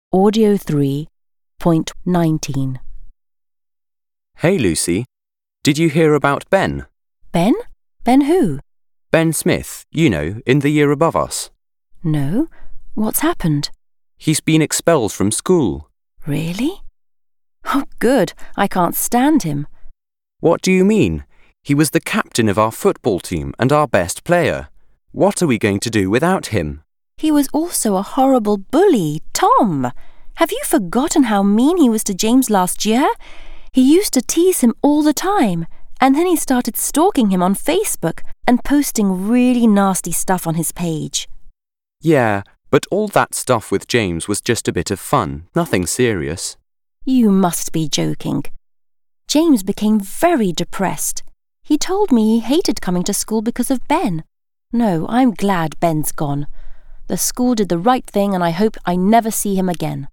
Audio 3.19. Hey Lucy, did you hear about Ben? Ben? Ben who? Ben Smith, you know, in the year above us. No. What's happened? He's been expelled from school. Really? Oh, good. I can't stand him. What do you mean? He was the captain of our football team and our best player. What are we going to do without him? He was also a horrible bully, Tom. Have you forgotten how mean he was to James last year? He used to tease him all the time, and then he started stalking him on Facebook and posting really nasty stuff on his page. Yeah, but all that stuff with James was just a bit of fun, nothing serious. You must be joking. James became very depressed. He told me he hated coming to school because of Ben. No, I'm glad Ben's gone. The school did the right thing and I hope I never see him again.